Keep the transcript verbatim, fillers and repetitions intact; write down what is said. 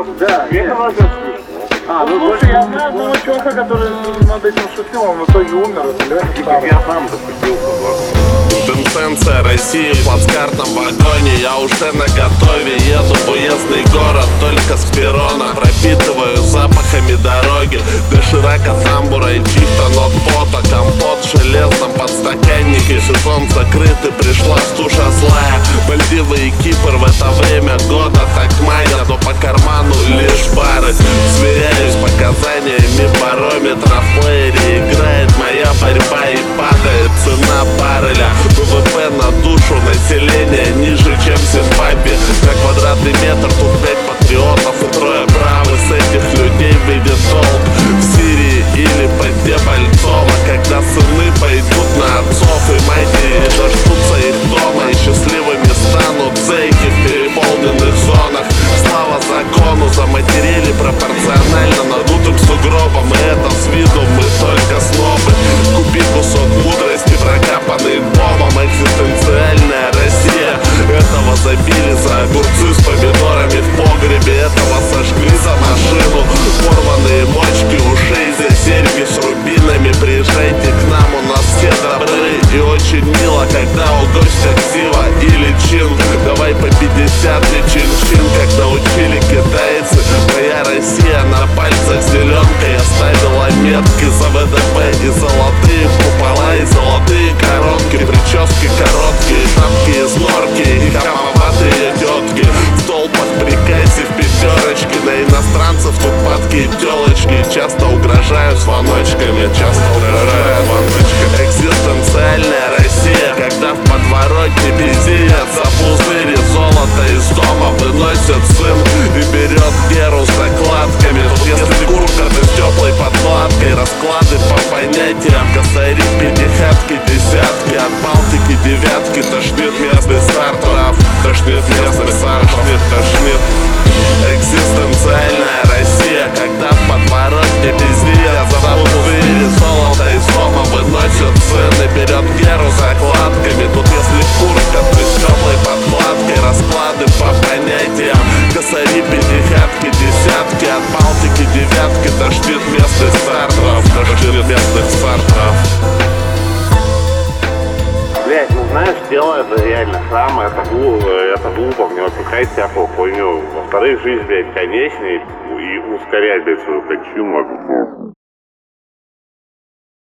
что? Да, Вечно вас слышно. А, ну Слушай, я знаю одного чувака, который над этим шутил, он в итоге умер. Как я сам дошутился. Интенция России в плацкартном вагоне. Я уже на готове, еду в уездный город только с перрона. Пропитываю запахами дороги доширака, тамбура и чифта, нот пота. Компот в железном подстаканнике. Сезон закрыт и пришла стужа злая. Мальдивы и Кипр в это время года так манят, но по карману лишь бары. Сверяюсь показаниями барометра. В плеере играет моя борьба и падает цена барреля. ВВП на душу населения ниже, чем в Зимбабве. На квадратный метр тут пять патриотов и трое правы. С этих людей выйдет толк в Сирии или под Дебальцово, когда сыны пойдут на отцов и матери дождутся их дома, и счастливыми станут зэки в переполненных зонах. Слава закону, заматерели пропорционально надутым сугробом, и это с виду мы только снобы. Купи кусок мудрости, прокапанный бомбом. Экзистенциальная Россия. Этого забили за огурцы с помидорами в погребе. Этого сожгли за машину. Порванные мочки ушей, за серьги с рубинами. Приезжайте к нам, у нас все добры. И очень мило, когда у гостя ксива или чин. Давай по пятьдесят и чин-чин, как научили китайцы. Моя Россия на пальцах зеленкой оставила метки за ВДП и золотые купола, и золотые коронки. Прически короткие, шапки из норки и хамоватые тетки. В толпах приказе в пятерочке. На иностранцев тут падки телочки. Часто угрожают звоночками, часто угрожают звоночками. Экзистенциальная Россия, когда в подворотне бездеет за пузыри золото из дома выносит сын и берет Геру с закладками. Тут если куртка, то с теплой подкладкой. Расклады по понятиям, косари, пятихатки, десятки. От Балтики девятки тошнит местных стартов. Тошнит местных стартов, тошнит. Экзистенциальная Россия, когда в подворотне бездеет за пузыри золото из дома выносит сын и берет Геру закладками. Тут если куртка, то с теплой подкладкой. Расклады по понятиям, косари, пятихатки, десятки. От Балтики девятки тошнит местных стартов. Тошнит местных стартов. Блять, ну знаешь, дело это реально храм, это глупо, это глупо, мне вот пихать всякую хуйню. Во-вторых, жизнь, блядь, конечная, и ускорять, блядь, свою кончину.